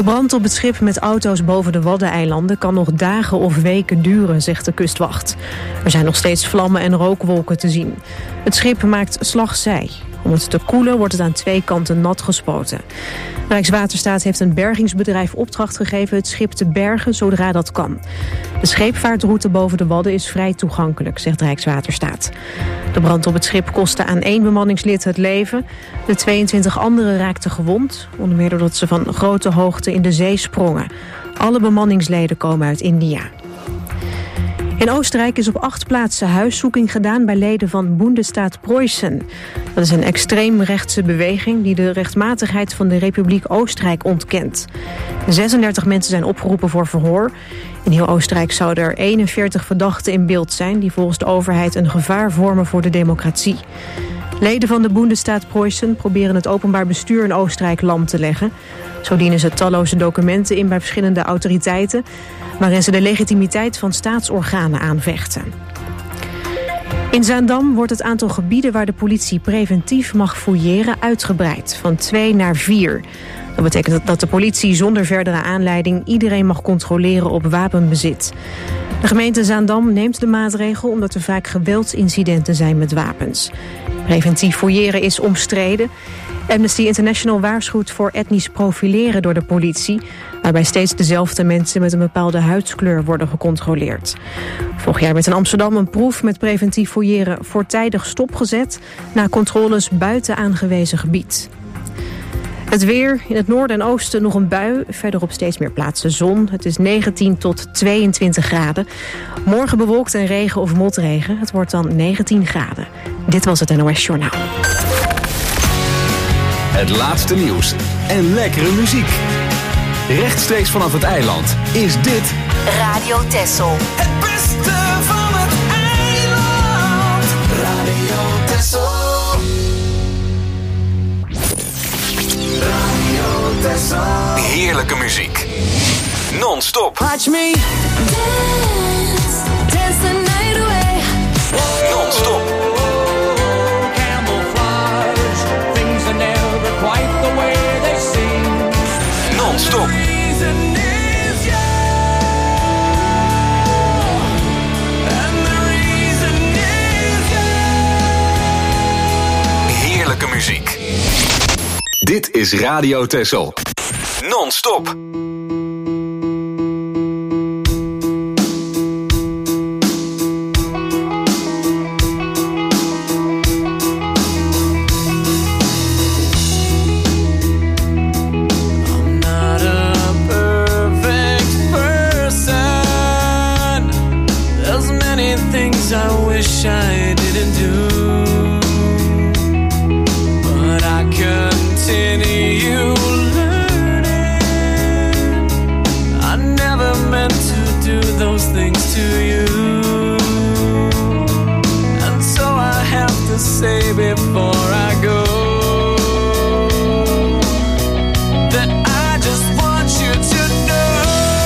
brand op het schip met auto's boven de Waddeneilanden kan nog dagen of weken duren, zegt de kustwacht. Er zijn nog steeds vlammen en rookwolken te zien. Het schip maakt slagzij. Om het te koelen wordt het aan 2 kanten nat gespoten. Rijkswaterstaat heeft een bergingsbedrijf opdracht gegeven het schip te bergen zodra dat kan. De scheepvaartroute boven de Wadden is vrij toegankelijk, zegt Rijkswaterstaat. De brand op het schip kostte aan 1 bemanningslid het leven. De 22 anderen raakten gewond, onder meer doordat ze van grote hoogte in de zee sprongen. Alle bemanningsleden komen uit India. In Oostenrijk is op 8 plaatsen huiszoeking gedaan bij leden van Bundesstaat Preußen. Dat is een extreemrechtse beweging die de rechtmatigheid van de Republiek Oostenrijk ontkent. 36 mensen zijn opgeroepen voor verhoor. In heel Oostenrijk zouden er 41 verdachten in beeld zijn die volgens de overheid een gevaar vormen voor de democratie. Leden van de Bundesstaat Preußen proberen het openbaar bestuur in Oostenrijk lam te leggen. Zo dienen ze talloze documenten in bij verschillende autoriteiten, waarin ze de legitimiteit van staatsorganen aanvechten. In Zaandam wordt het aantal gebieden waar de politie preventief mag fouilleren uitgebreid, van 2 naar 4. Dat betekent dat de politie zonder verdere aanleiding iedereen mag controleren op wapenbezit. De gemeente Zaandam neemt de maatregel omdat er vaak geweldsincidenten zijn met wapens. Preventief fouilleren is omstreden. Amnesty International waarschuwt voor etnisch profileren door de politie, waarbij steeds dezelfde mensen met een bepaalde huidskleur worden gecontroleerd. Vorig jaar werd in Amsterdam een proef met preventief fouilleren voortijdig stopgezet na controles buiten aangewezen gebied. Het weer, in het noorden en oosten nog een bui, verderop steeds meer plaatsen zon. Het is 19 tot 22 graden. Morgen bewolkt en regen of motregen. Het wordt dan 19 graden. Dit was het NOS Journaal. Het laatste nieuws en lekkere muziek. Rechtstreeks vanaf het eiland is dit Radio Texel. Het beste van het eiland. Radio Texel. Radio Texel. heerlijke muziek. Non-stop. Watch me dance, dance the night away. Non-stop. Camouflage, things are never quite the way they seem. Non-stop. Heerlijke muziek. Dit is Radio Texel. Non-stop. I wish I didn't do, but I continue learning. I never meant to do those things to you, and so I have to say before I go that I just want you to know.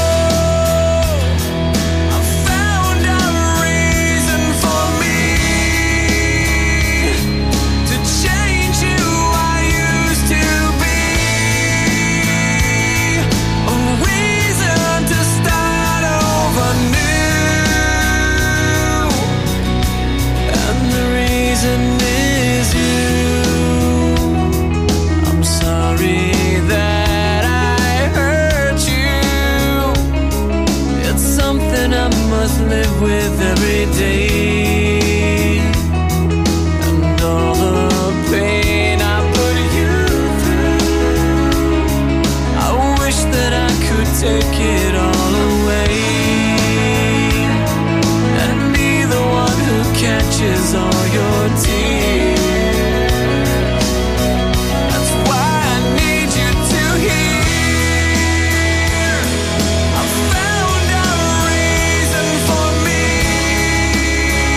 Live with every day, and all the pain I put you through, I wish that I could take it all away and be the one who catches all your tears. That's why I need you to hear. I found a reason for me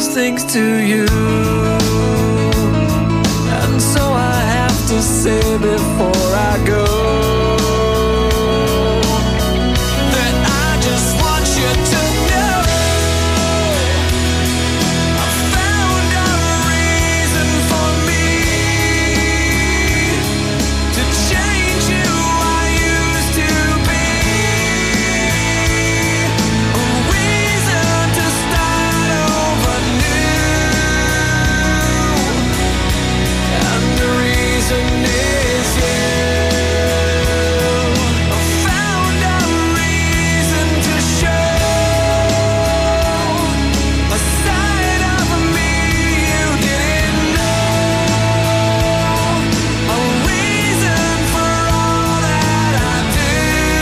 those things to you. And so I have to say before I go that I just want you to know I found a reason for me to change who I used to be. A reason to start over new. And the reason is you. I found a reason to show a side of me you didn't know. A reason for all that I do.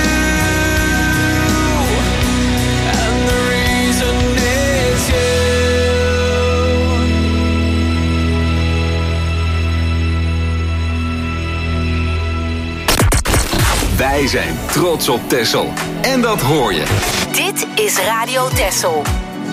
And the reason is you. Wij zijn trots op Texel. En dat hoor je. Dit is Radio Texel.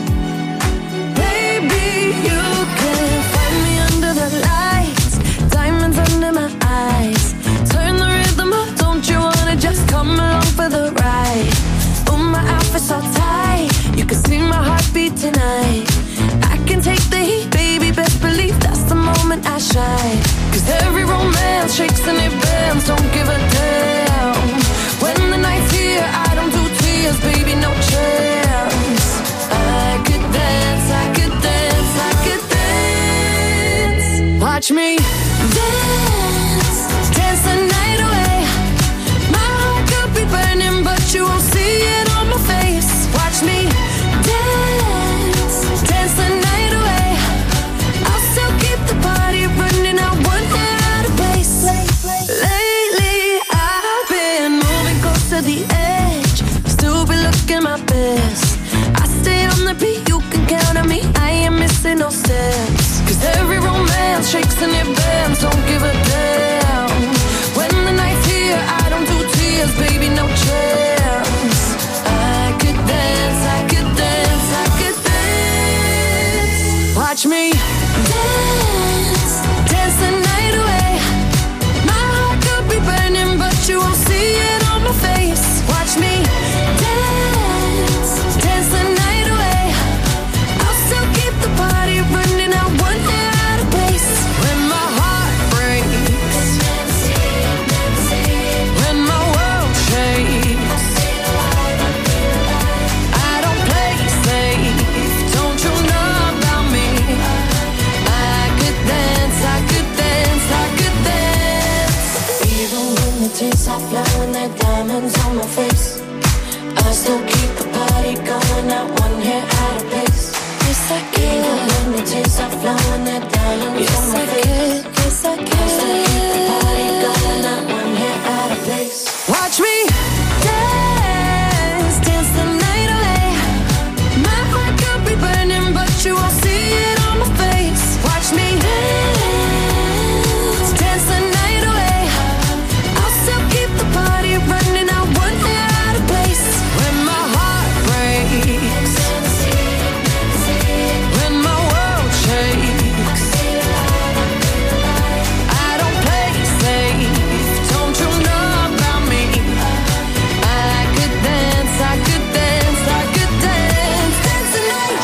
Baby, you can find me under the lights, diamonds under my eyes. Turn the rhythm up, don't you wanna just come along for the ride? Oh, my outfit's all tight, you can see my heartbeat tonight. I can take the heat, baby, best believe that's the moment I shine. 'Cause every romance shakes and it bends, don't give a damn. When the night's here, I don't do tears, baby, no chance. I could dance, I could dance, I could dance. Watch me dance, dance the night away. My heart could be burning, but you won't see it on my face. Watch me dance, dance the night away. I'll still keep the party running, I won't get out of place. Lately, I've been moving close to the edge, still be looking my best. I stay on the beat, you can count on me, I ain't missing no steps. 'Cause every romance shakes and it bends, don't give a damn. When the night's here, I don't do tears, baby, no chance. I could dance, I could dance, I could dance. Watch me dance, dance the night away. My heart could be burning, but you won't see it on my face. Watch me dance, dance the night away. I'll still keep the party running, I won't get out of place. When my heart breaks, when my world shakes, I don't play safe, don't you know about me? I could dance, I could dance, I could dance. Even when the tears are flowing, they're diamonds on my face. I still keep the party going, not one hair out of place. Yes, I can. Even when the tears are flowing, they're diamonds on my face. Yes, I can. I still keep the party going, not one hair out of place. Watch me dance, dance the night away. My heart could be burning, but you won't see it on my face. Watch me dance, dance the night away. I'll still keep the party running, I won't get out of place. When my heart breaks, when my world shakes, I don't play safe, don't you know about me? I could dance, I could dance, I could dance, dance the night.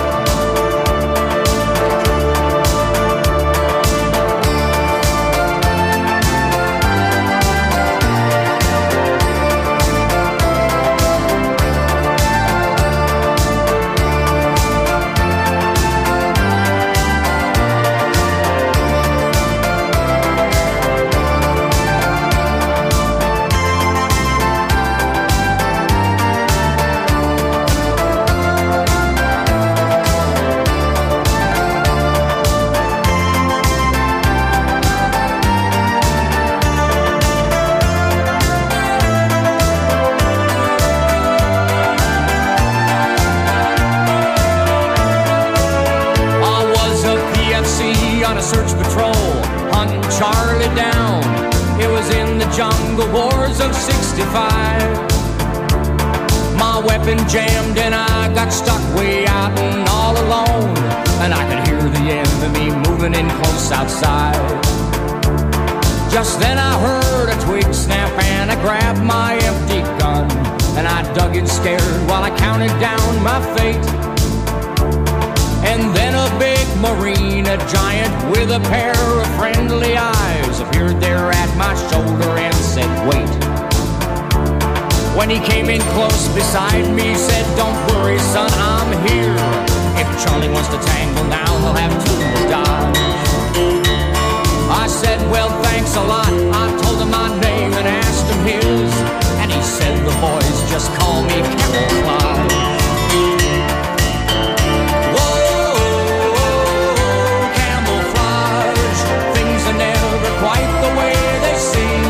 on a search patrol, hunting Charlie down. It was in the jungle wars of '65. My weapon jammed and I got stuck way out and all alone. And I could hear the enemy moving in close outside. Just then I heard a twig snap and I grabbed my empty gun. And I dug in scared while I counted down my fate. And then a big Marine, a giant with a pair of friendly eyes, appeared there at my shoulder and said, wait. When he came in close beside me, said, don't worry, son, I'm here. If Charlie wants to tangle now, he'll have two to die. I said, well, thanks a lot. I told him my name and asked him his. And he said, the boys just call me Camouflage. Quite the way they seem.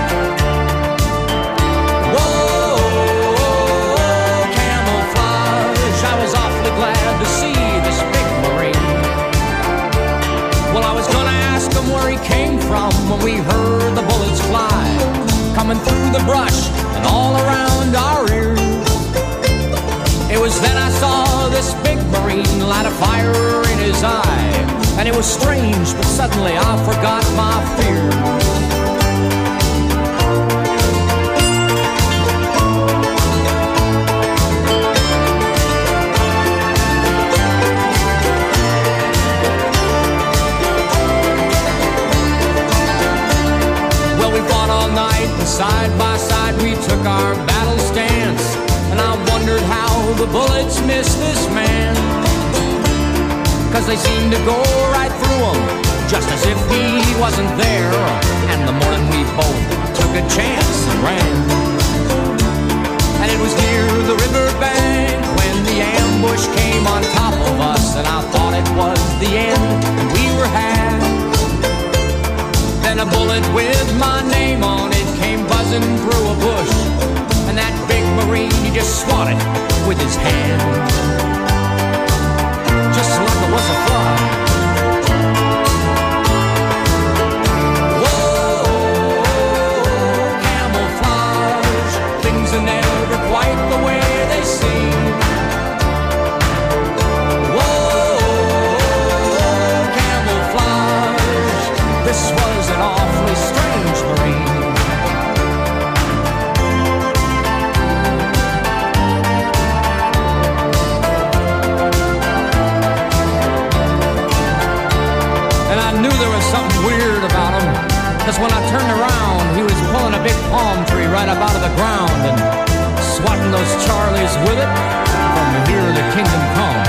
Whoa, camouflage. I was awfully glad to see this big Marine. Well, I was gonna ask him where he came from when we heard the bullets fly, coming through the brush and all around our ears. It was then I saw this big Marine light a fire in his eye. And it was strange, but suddenly I forgot my fear. Well, we fought all night, and side by side we took our battle stance. And I wondered how the bullets missed this man. 'Cause they seemed to go right through him, just as if he wasn't there. And the morning we both took a chance and ran. And it was near the riverbank when the ambush came on top of us. And I thought it was the end, and we were had. Then a bullet with my name on it came buzzing through a bush. And that big Marine, he just swatted with his hand, just like it was a fly. Whoa, camouflage. Things are never quite the way they seem. Whoa, camouflage. This was an awfully strange Marine. Something weird about him, 'cause when I turned around, he was pulling a big palm tree right up out of the ground and swatting those Charlies with it. From here the kingdom come.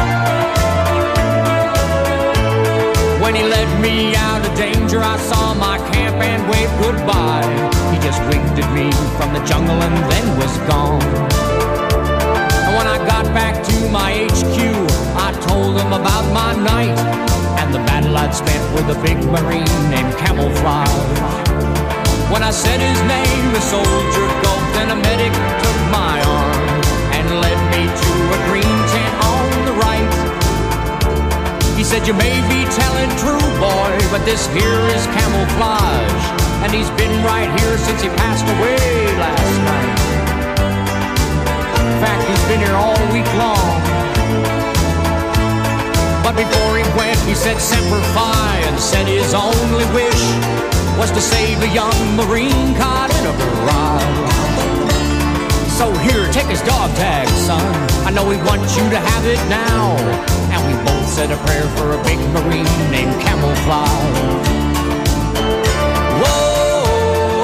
When he led me out of danger, I saw my camp and waved goodbye. He just winked at me from the jungle and then was gone. And when I got back to my HQ, I told him about my night and the battle I'd spent with a big Marine named Camouflage. When I said his name, the soldier gulped and a medic took my arm and led me to a green tent on the right. He said, you may be telling true, boy, but this here is Camouflage, and he's been right here since he passed away last night. In fact, he's been here all week long. But before he went, he said Semper Fi and said his only wish was to save a young Marine caught in a barrage. So here, take his dog tag, son. I know we want you to have it now. And we both said a prayer for a big Marine named Camouflage. Whoa,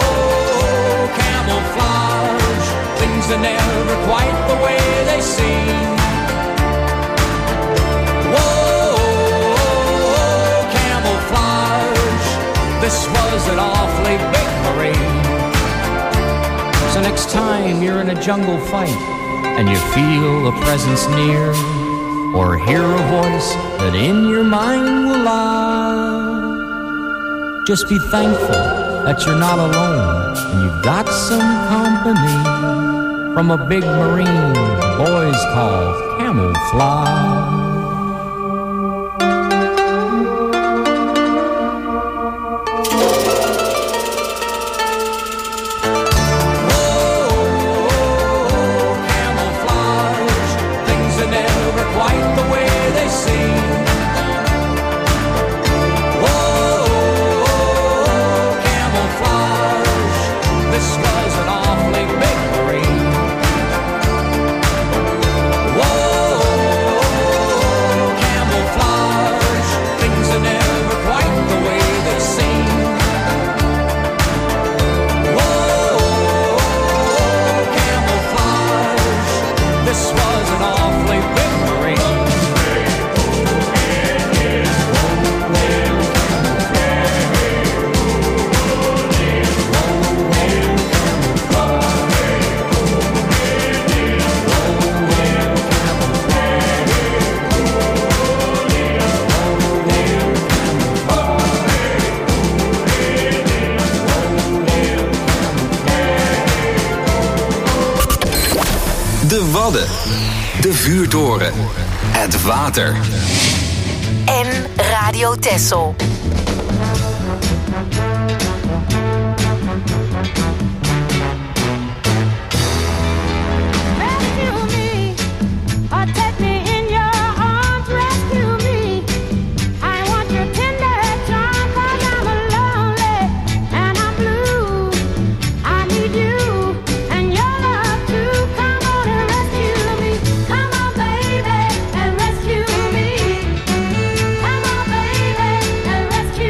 camouflage. Things are never quite the way they seem. This was an awfully big Marine. So next time you're in a jungle fight and you feel a presence near, or hear a voice that in your mind will lie, just be thankful that you're not alone and you've got some company from a big Marine the boys call Camouflage. Camouflage. Wadden, de vuurtoren, het water. En Radio Texel. Rescue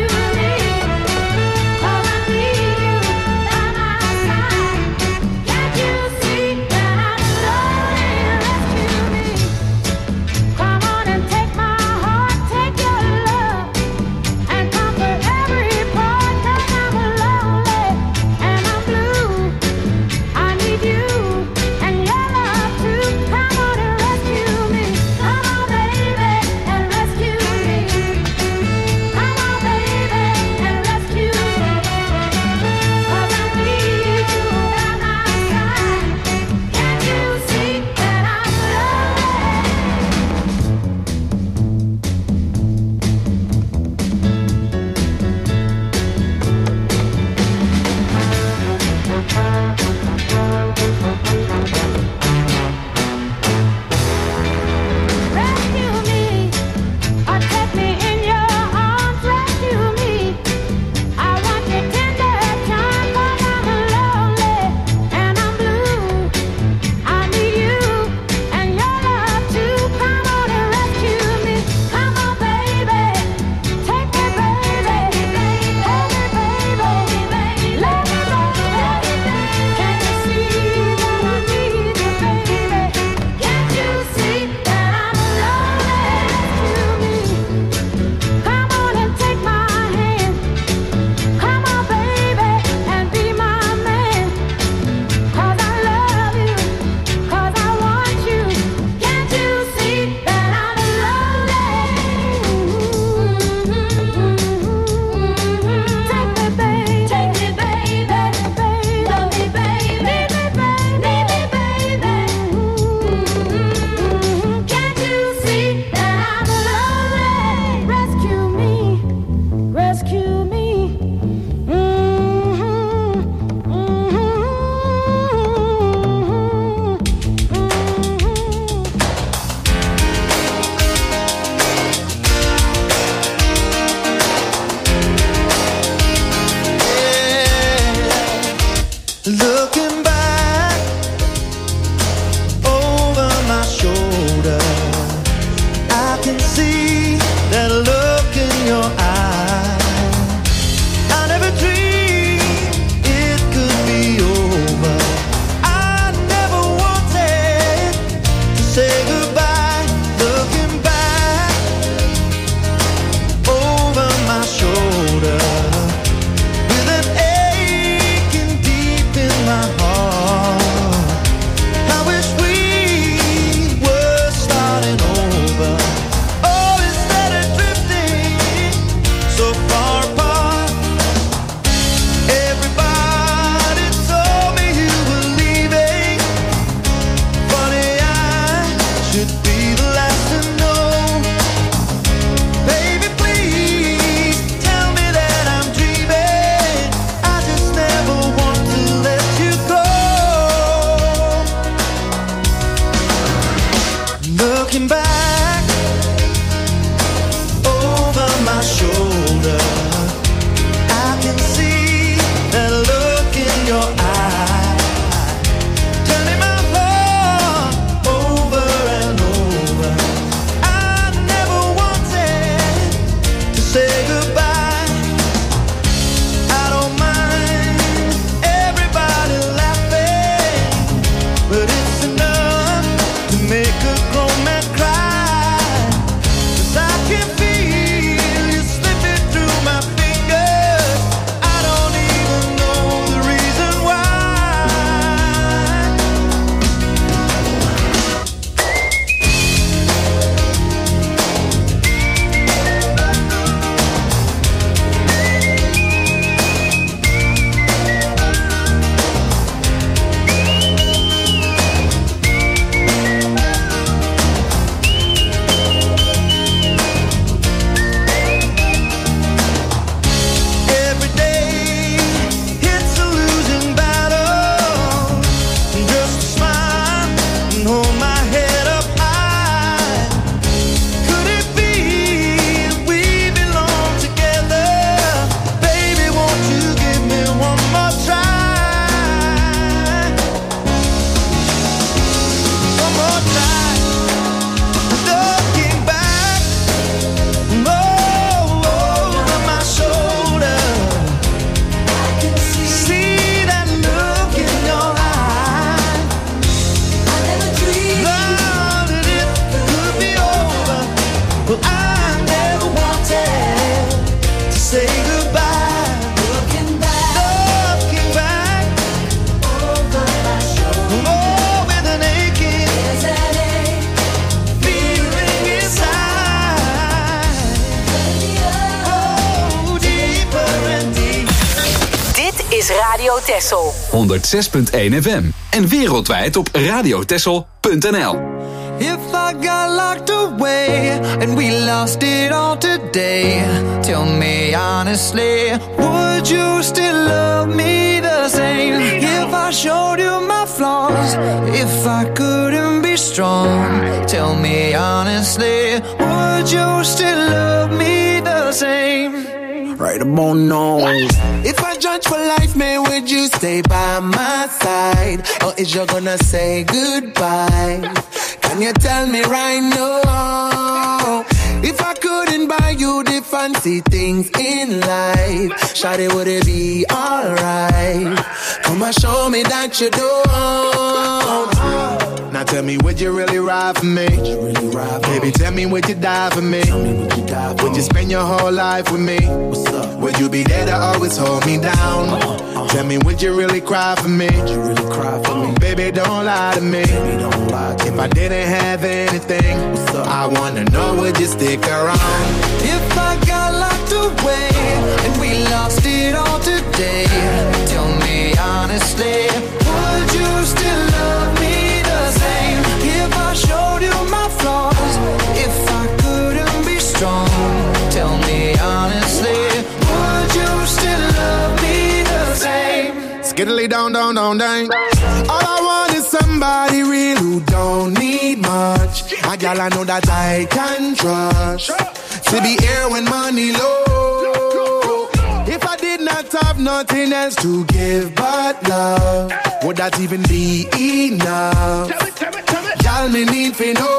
is Radio Texel. 106.1 FM. En wereldwijd op radiotexel.nl. If I got locked away and we lost it all today, tell me honestly, would you still love me the same? If I showed you my flaws, if I couldn't be strong, tell me honestly, would you still love me the same? Right about now. If I judge for life, man, would you stay by my side? Or is you gonna say goodbye? Can you tell me right now? If I couldn't buy you the fancy things in life, shawty, would it be alright? Come and show me that you don't. Now tell me, would you really ride for me? Baby, tell me, would you die for me? Would you spend your whole life with me? Would you be there to always hold me down? Tell me, would you really cry for me? Baby, don't lie to me. If I didn't have anything, I wanna know, would you stick around? If I got locked away and we lost it all today, tell me honestly, would you still love me the same? If I showed you my flaws, if I couldn't be strong, tell me honestly, would you still love me the same? Skiddly down, down, down, down. All I want is somebody real who don't need much. A gal I know that I can trust. To be here when money low. If I did not have nothing else to give but love, would that even be enough? Y'all me need to know.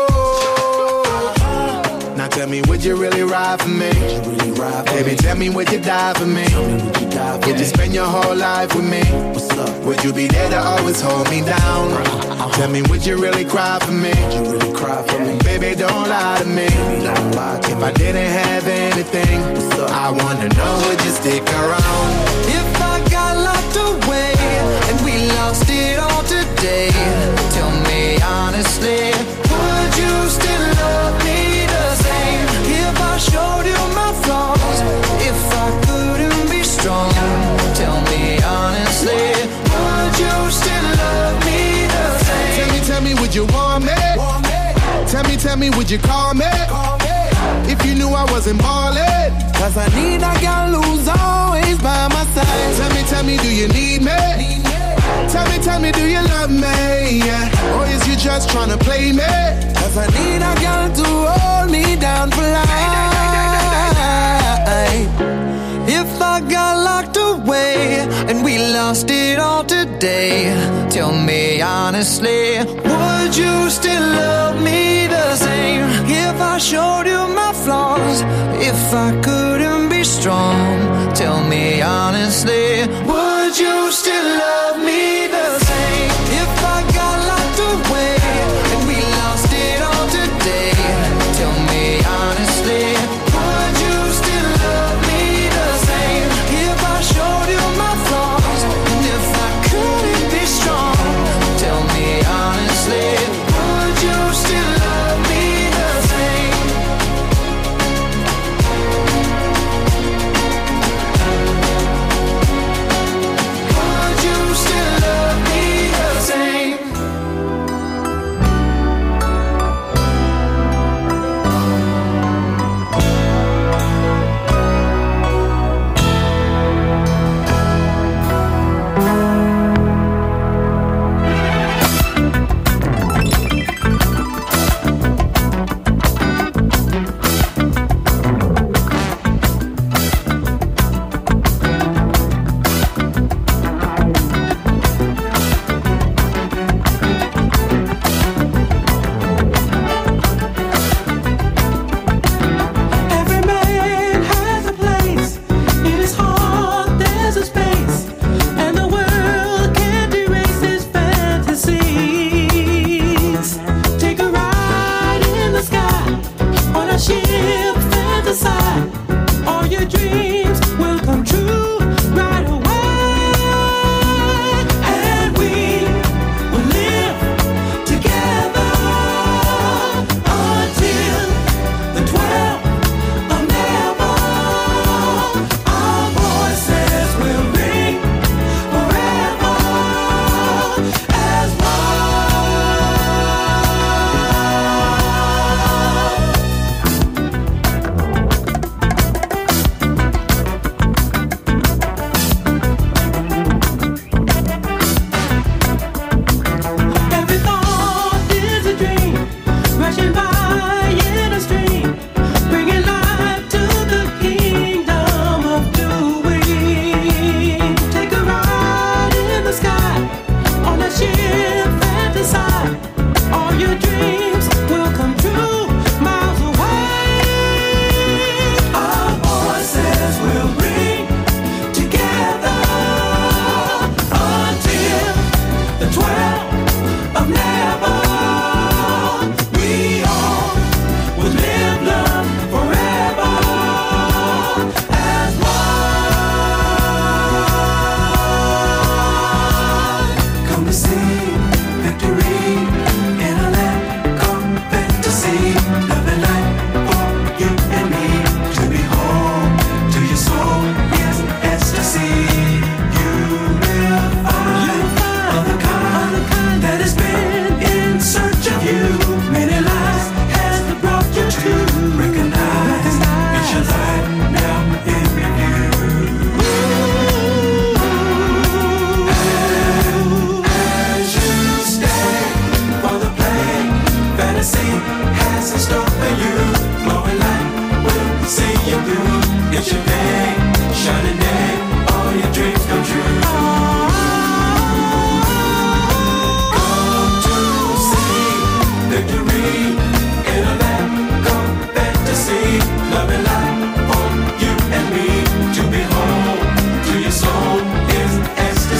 Now tell me, would you really ride for me? Baby, tell me, would you die for me? Would you spend your whole life with me? Would you be there to always hold me down? Tell me, would you really cry for me? Baby, don't lie to me. If I didn't have anything, I wanna know, would you stick around? If I got locked away and we lost it all today, tell me honestly, would you still love me the same? If I showed you my flaws, if I couldn't be strong, tell me honestly, would you still love me the same? Tell me, would you want me? Tell me, would you call me? If you knew I wasn't ballin', 'cause I need a girl who's always by my side. Tell me, do you need me? Tell me, do you love me? Yeah. Or is you just tryna play me? 'Cause I need a girl to hold me down for life. If I got locked away and we lost it all today, tell me honestly, would you still love me the same? If I showed you my flaws, if I couldn't be strong, tell me honestly, would you still love me the same? If I got locked away and we lost it all today, tell me honestly, would you still love me the same? If I showed you my flaws, and if I couldn't be strong, tell me honestly, would you still love me the same?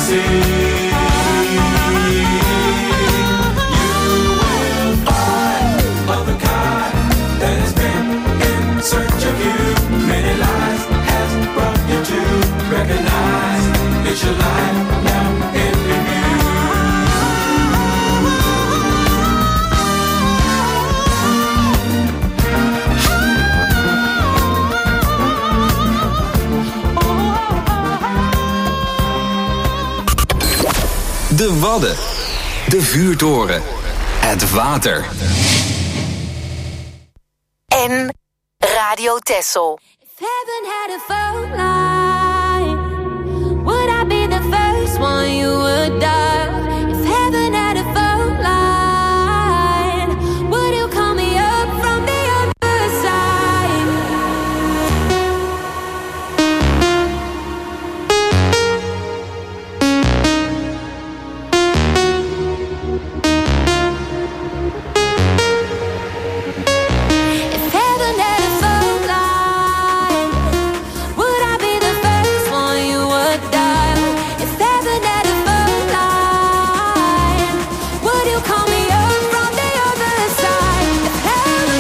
De Wadden, de vuurtoren, het water. En Radio Texel. If heaven had a phone line, would I be the first one you would dial? If heaven had a phone line, would you call me up from the other side? If heaven had a phone line, would I be the first one you would dial? If heaven had a phone line, would you call me up from the other side? If heaven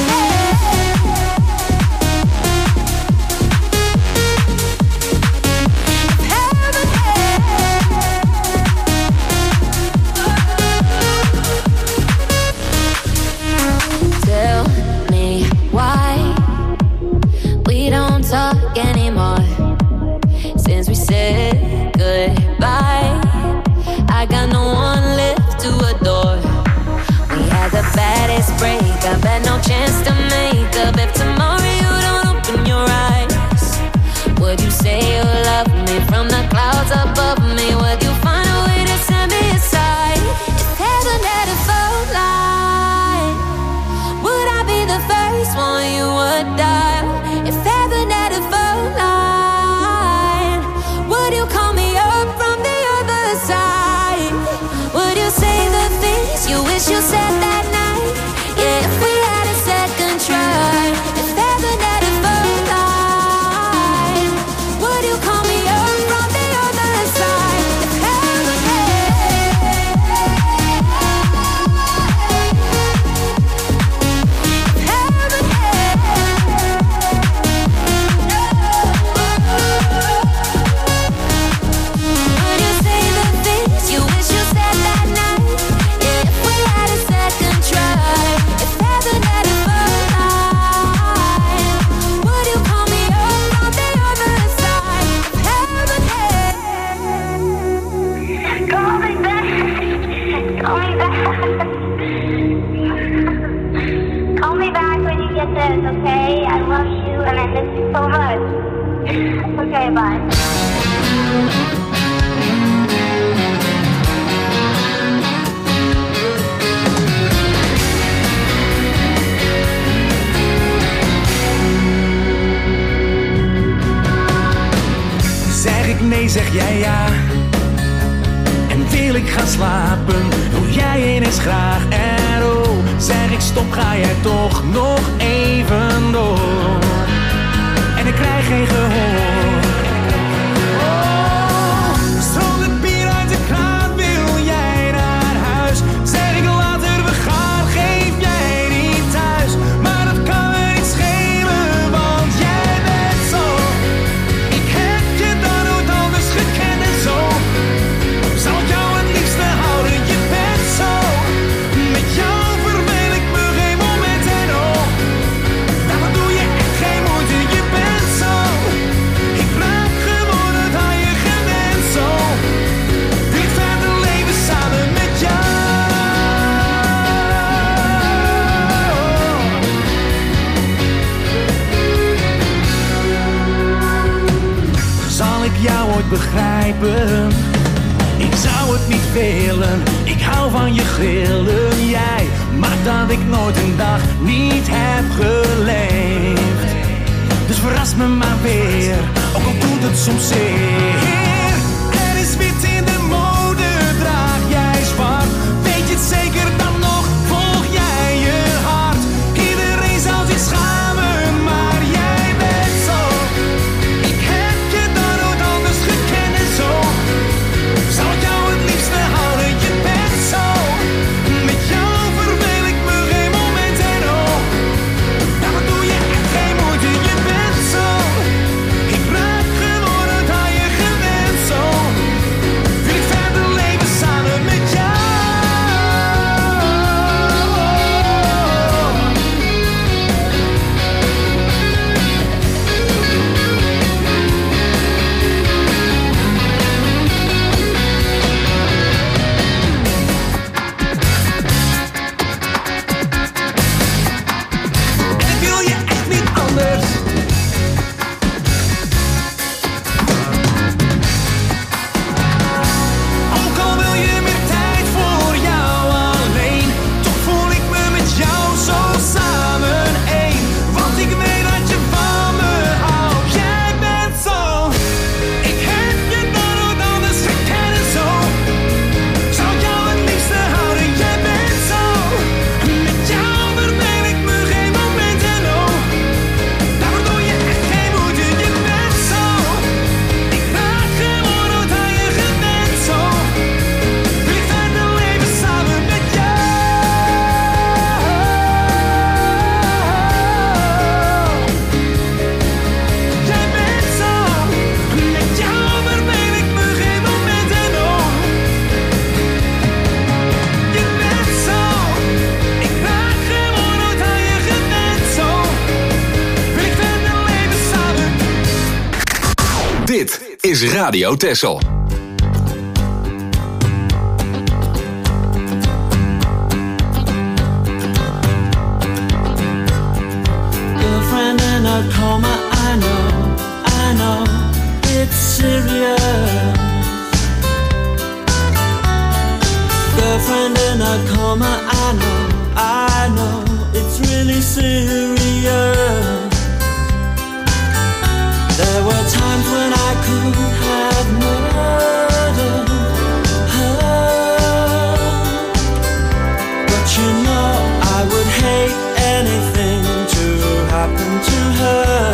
Tell me why we don't talk anymore. Since we said goodbye, I got no one left to adore. We had the baddest breakup, had no chance to make up. If tomorrow you don't open your eyes, would you say you love me from the clouds above me? Would you find a way to set me aside? If heaven had a phone line, would I be the first one you would dial? If heaven had a phone line, would you call me up from the other side? Would you say the things you wish you said that night? Yeah, if we had a second try. If heaven had a phone line, would you call me up from the other side? If heaven would you say the things you wish you said that night? Yeah, if we had a second try. If heaven had a phone line, would you call me up from the other side? If heaven Call me back. Call me back. Call me back when you get this, okay? I love you and I miss you so much. Okay, bye. Zeg ik nee, zeg jij ja. En wil ik gaan slapen, doe jij ineens graag. En oh, zeg ik stop, ga jij toch nog even door. En ik krijg geen gehoor. Oh, zonder bier uit de kraan wil jij naar huis. Zeg ik later we gaan, geef jij niet thuis. Maar dat kan me niet schelen, want jij bent zo. Ik heb je dan nooit anders gekend en zo. Zal ik jou het liefste houden, je bent zo. Met jou verveel ik me geen moment en oh. Daarom doe je echt geen moeite, je bent zo. Ik raak gewoon het aan je gewend zo. Dit verder leven samen met jou. Zal ik jou ooit begrijpen? Ik zou het niet willen, ik hou van je grillen. Jij maakt dat ik nooit een dag niet heb geleefd. Dus verras me maar weer, ook al doet het soms zeer. Er is wit in de mode, draag jij zwart. Weet je het zeker dan nog, volg jij je hart. Iedereen zal zich schamen, maar jij bent zo. Ik heb je dan nooit anders gekend en zo. Zal ik is Radio Texel. Girlfriend in a coma, I know, it's serious. Girlfriend in a coma, I know, it's really serious. There were times when I could have murdered her, but you know I would hate anything to happen to her.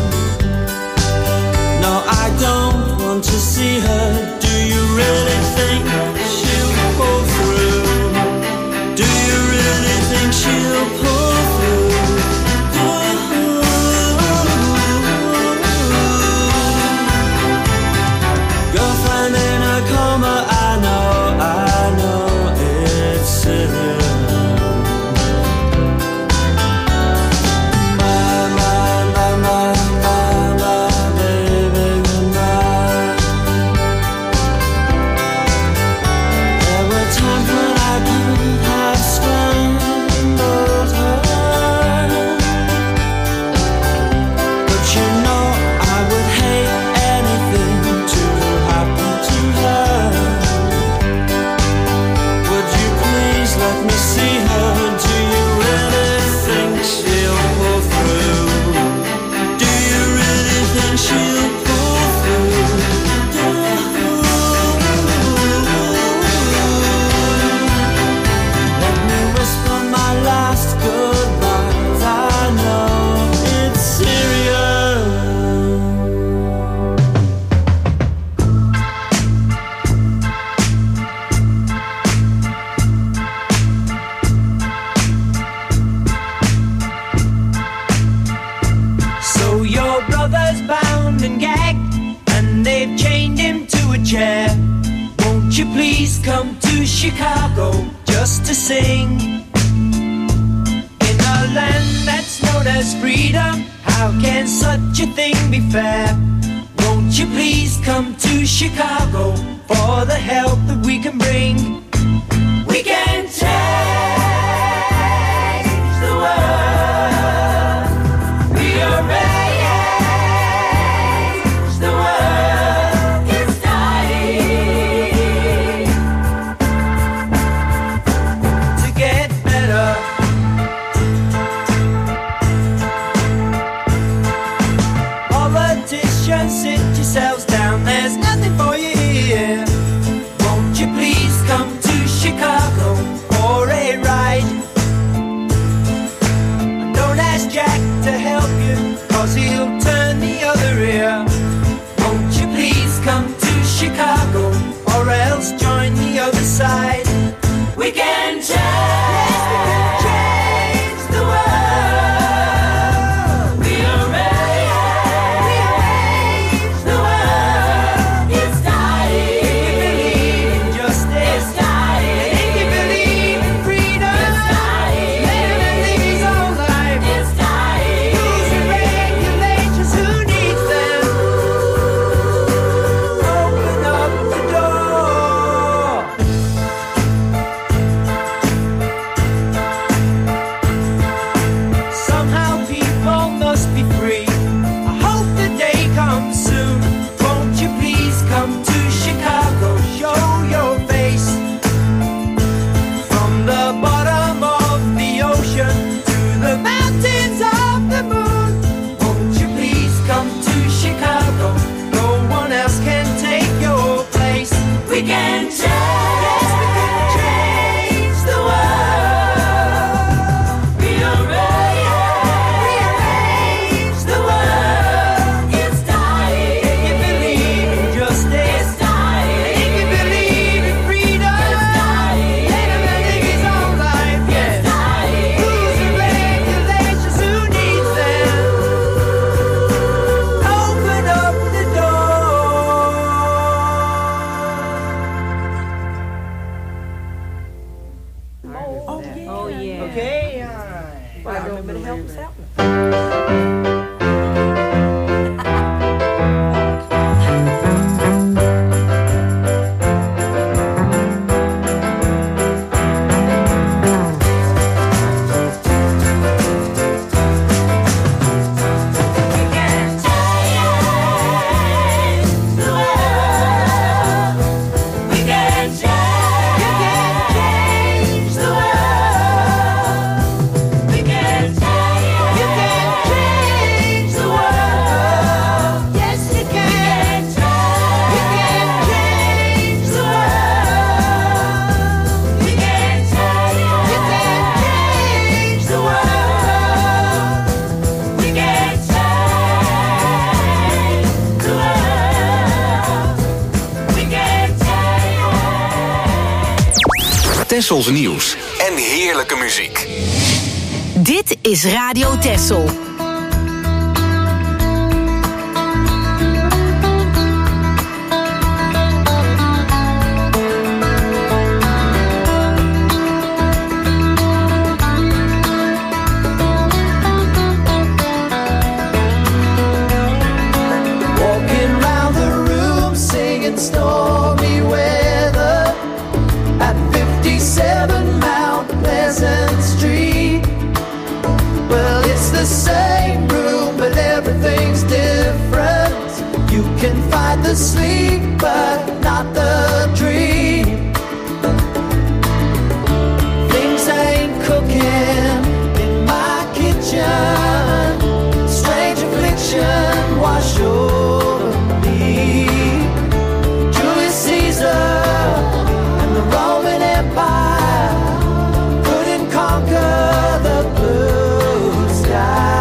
No, I don't want to see her. Do you really think she'll pull through? Do you really think she'll pull through? Girlfriend in a coma, I know it's serious. Won't you please come to Chicago just to sing? In a land that's known as freedom, how can such a thing be fair? Won't you please come to Chicago for the help that we can bring? We can change the world. We are ready. Sit yourselves down, there's nothing for you here. Won't you please come to Tessels nieuws en heerlijke muziek. Dit is Radio Tessel. Stormy weather at 57 Mount Pleasant Street. Well, it's the same room, but everything's different. You can find the sleep, but not the dream. Things ain't cooking in my kitchen. Strange affliction wash over me. And the Roman Empire couldn't conquer the blue sky.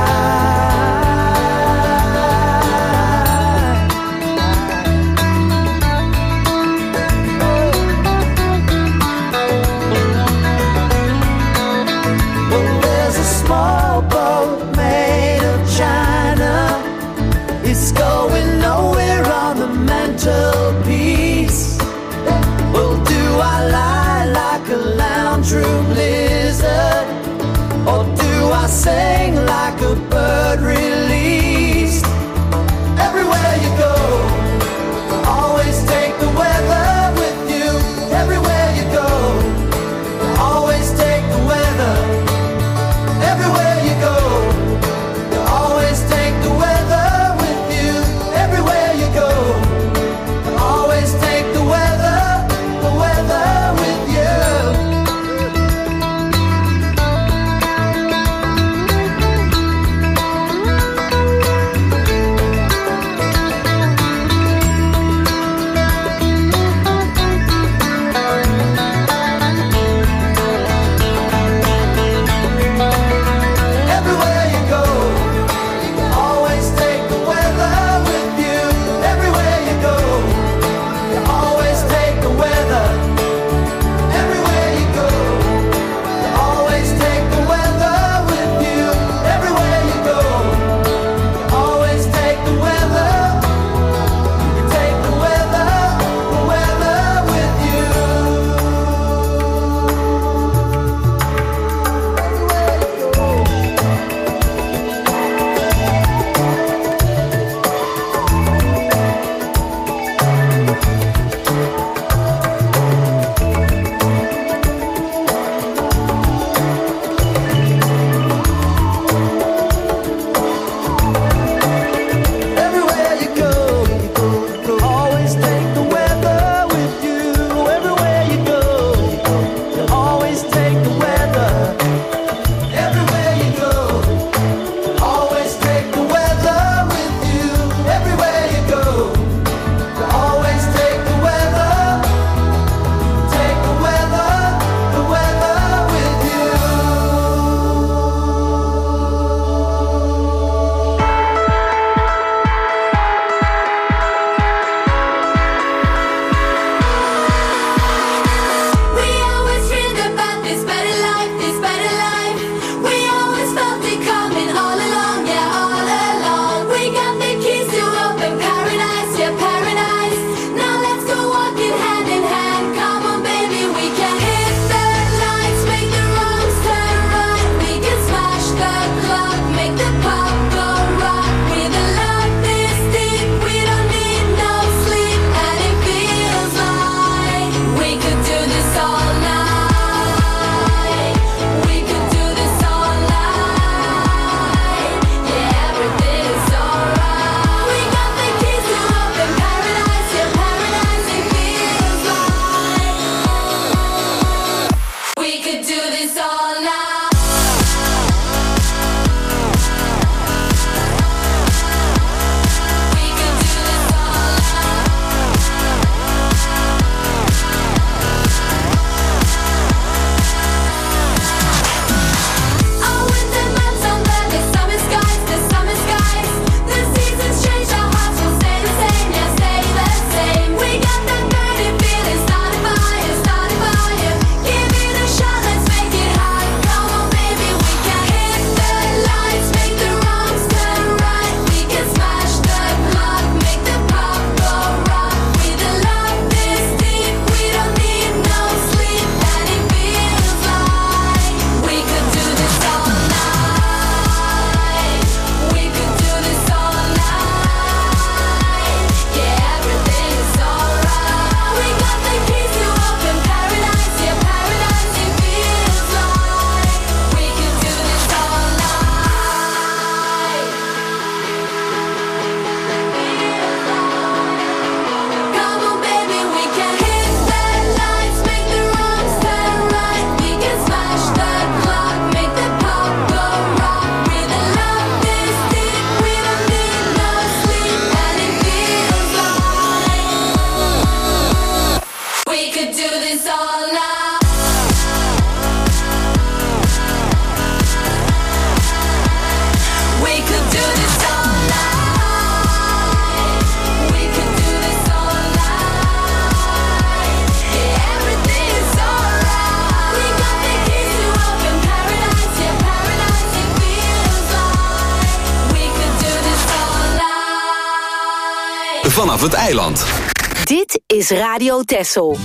vanaf het eiland. Dit is Radio Texel.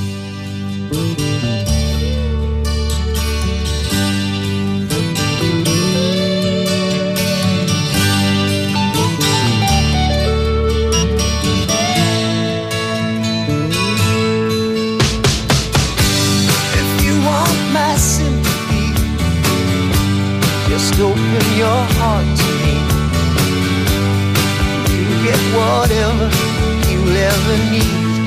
Open your heart to me. You get whatever you'll ever need.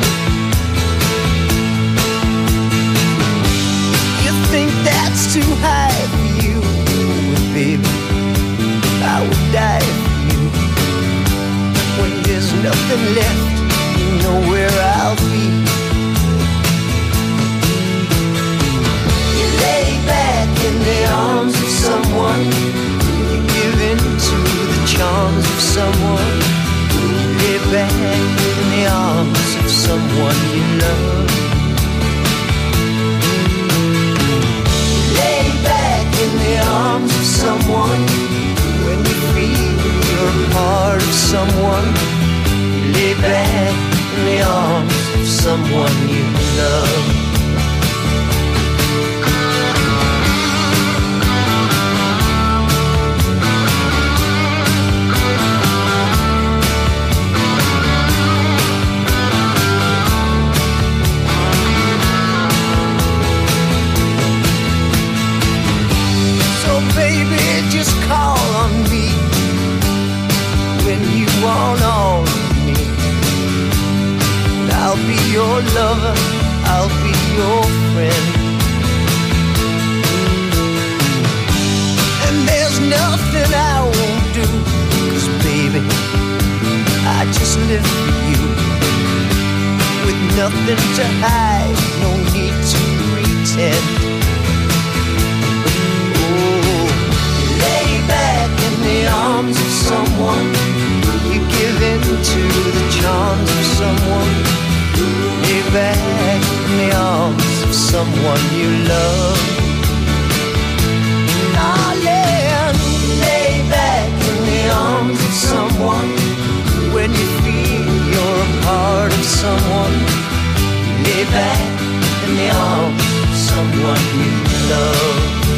You think that's too high for you, baby, I would die for you. When there's nothing left, you know where I'll be. You lay back in the arms of someone. You give in to the charms of someone. You lay back in the arms of someone you love. You lay back in the arms of someone. When you feel you're a part of someone, you lay back in the arms of someone you love. Call on me when you want all of me. I'll be your lover, I'll be your friend. And there's nothing I won't do, 'cause baby, I just live for you. With nothing to hide, no need to pretend. Back in the arms of someone, you give in to the charms of someone. Lay back in the arms of someone you love. Darling, lay back in the arms of someone. When you feel you're a part of someone, lay back in the arms of someone you love.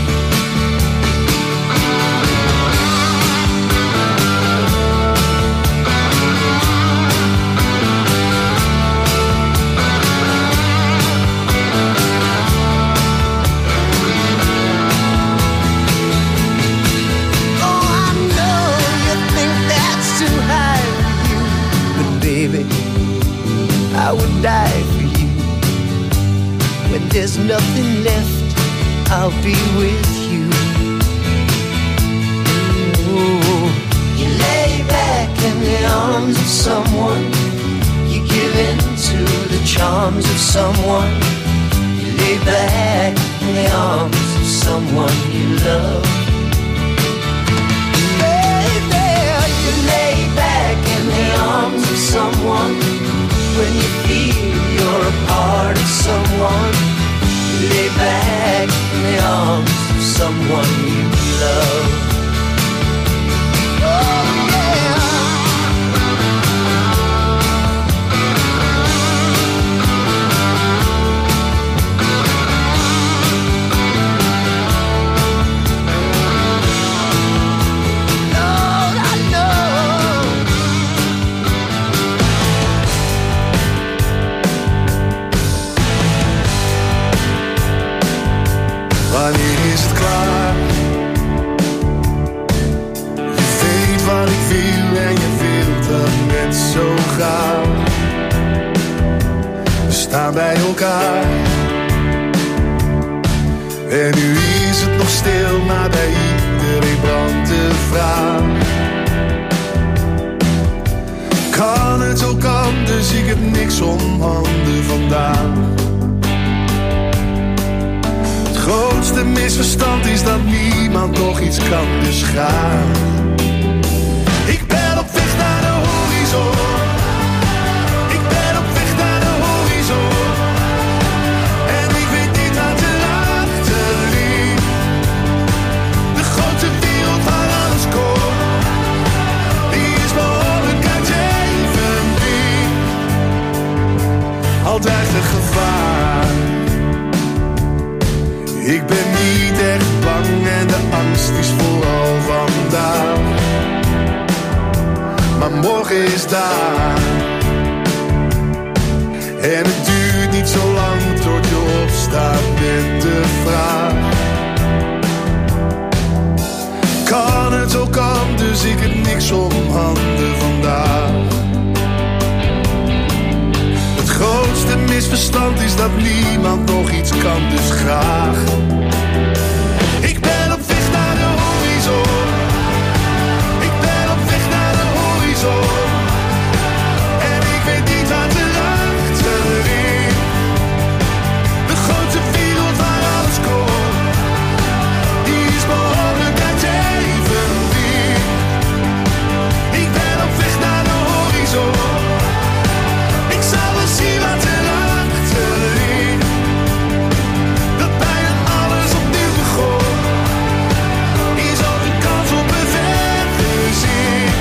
I would die for you. When there's nothing left, I'll be with you. Ooh. You lay back in the arms of someone. You give in to the charms of someone. You lay back in the arms of someone you love. Baby, you lay back in the arms of someone. When you feel you're a part of someone, you lay back in the arms of someone you love. Oh yeah. Wanneer is het klaar? Je weet wat ik wil en je wilt dat net zo graag. We staan bij elkaar. En nu is het nog stil, maar bij iedereen brandt de vraag. Kan het ook anders? Ik heb niks om handen vandaag. Het grootste misverstand is dat niemand nog iets kan, dus ga. Ik ben op weg naar de horizon. Ik ben op weg naar de horizon. En ik weet niet wat er achter ligt. De grote wereld waar alles komt, die is mogelijk uit evenwicht. morgen is daar. En het duurt niet zo lang tot je opstaat met de vraag: kan het ook anders, ik heb niks om handen vandaag. Het grootste misverstand is dat niemand nog iets kan, dus graag. Ik ben op weg naar de horizon. Ik ben op weg naar de horizon. En ik weet niet wat erachter ligt. De grote wereld waar alles komt, die is behoorlijk uit evenwicht. Ik ben op weg naar de horizon. Ik zal wel zien wat erachter ligt. Dat bijna alles opnieuw begon, is ook een kans op een vergezing.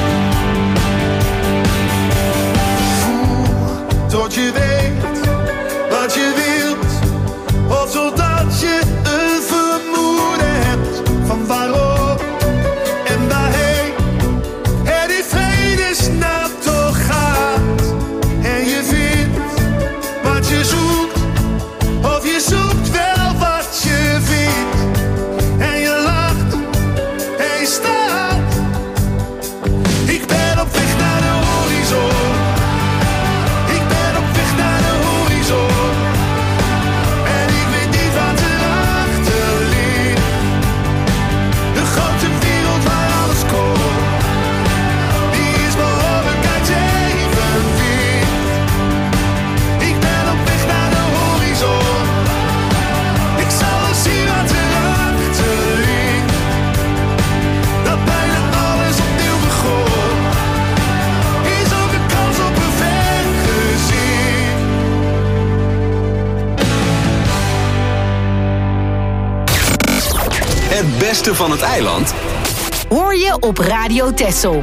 Voel tot je weet wat je wilt, of zodat je een vermoeden hebt van waarom en waarheen het in vredesnaam toch gaat. En je vindt wat je zoekt, of je zoekt wel wat je vindt. En je lacht en je staat. Ik ben op weg naar de horizon. Ik ben op weg naar de horizon. En ik weet niet wat erachter ligt. De grote wereld waar alles komt, die is behoorlijk uit evenwicht. Ik ben op weg naar de horizon. Ik zal wel zien wat erachter ligt. Dat bijna alles opnieuw begon, is ook een kans op een vergezing. Het beste van het eiland Hoor je op Radio Texel.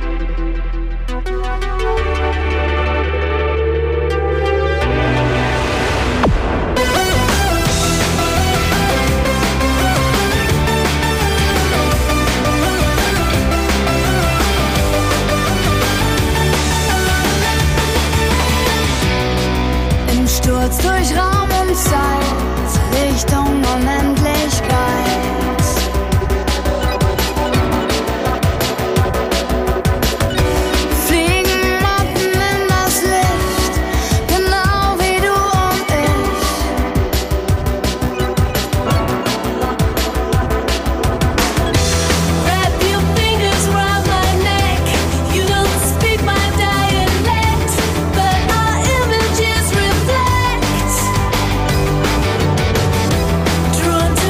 Im Sturz durch Raum und Zeit, Richtung Unendlichkeit. Fliegen Motten in das Licht, genau wie du und ich. Wrap your fingers round my neck, you don't speak my dialect, but our images reflect. Drawn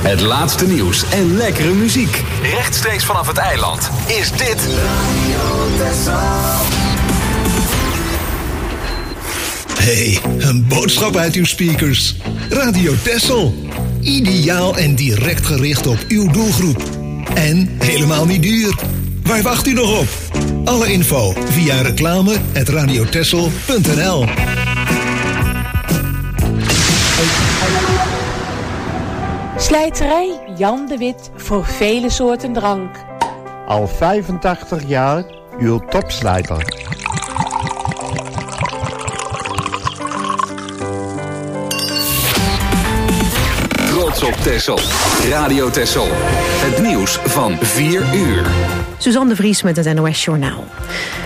Het laatste nieuws en lekkere muziek. Rechtstreeks vanaf het eiland is dit Radio Texel. Hey, een boodschap uit uw speakers. Radio Texel. Ideaal en direct gericht op uw doelgroep. En helemaal niet duur. Waar wacht u nog op? Alle info via reclame@radiotexel.nl. Slijterij Jan de Wit voor vele soorten drank. Al 85 jaar uw topslijter. Trots op Texel. Radio Texel. Het nieuws van 4 uur. Suzanne de Vries met het NOS Journaal.